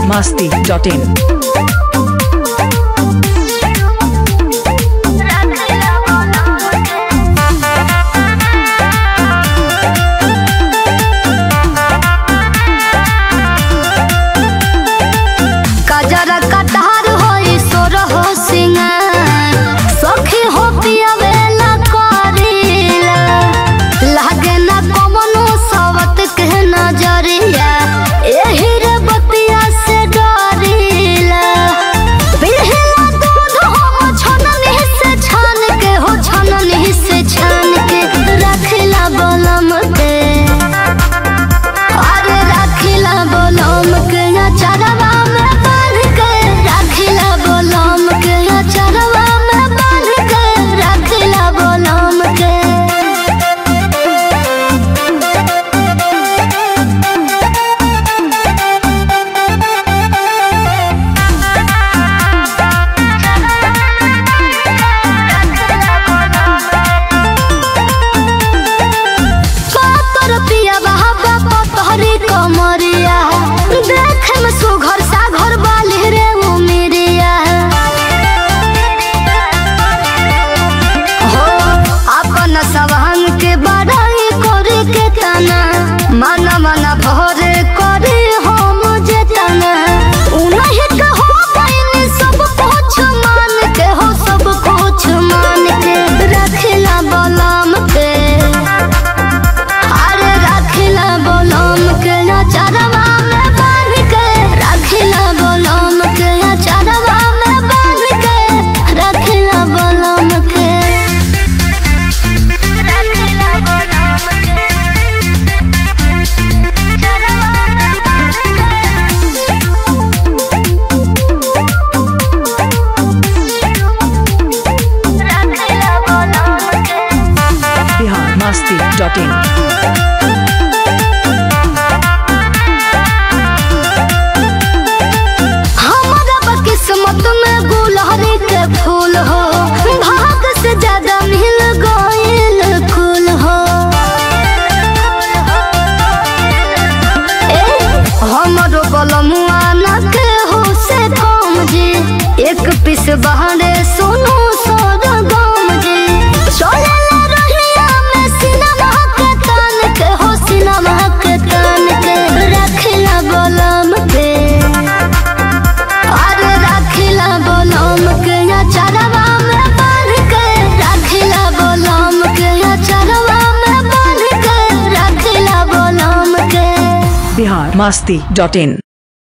biharmasti.in माना माना भरे करे हम जेतना उन्हें कहो पाइने सब कुछ मान के हो सब कुछ मान के रखला बलम के अरे रखला बलम के चरवा में बांध के रखला बलम के चरवा में बांध के रखला बलम के biharmasti.in हमारा किस्मत में गुलहरी के फूल हो भाग से ज्यादा मिल गइल फूल हो हमारो बलमुआ न के हो से कम जी एक पीस बहरे सुनो सोर गम जी चले रहिया में सिनेमा के तान के हो सिनेमा के तान के रखला बलम के अरे रखला बलम के चरवा में बांध के रखला बलम के चरवा में बांध के रखला बलम के biharmasti.in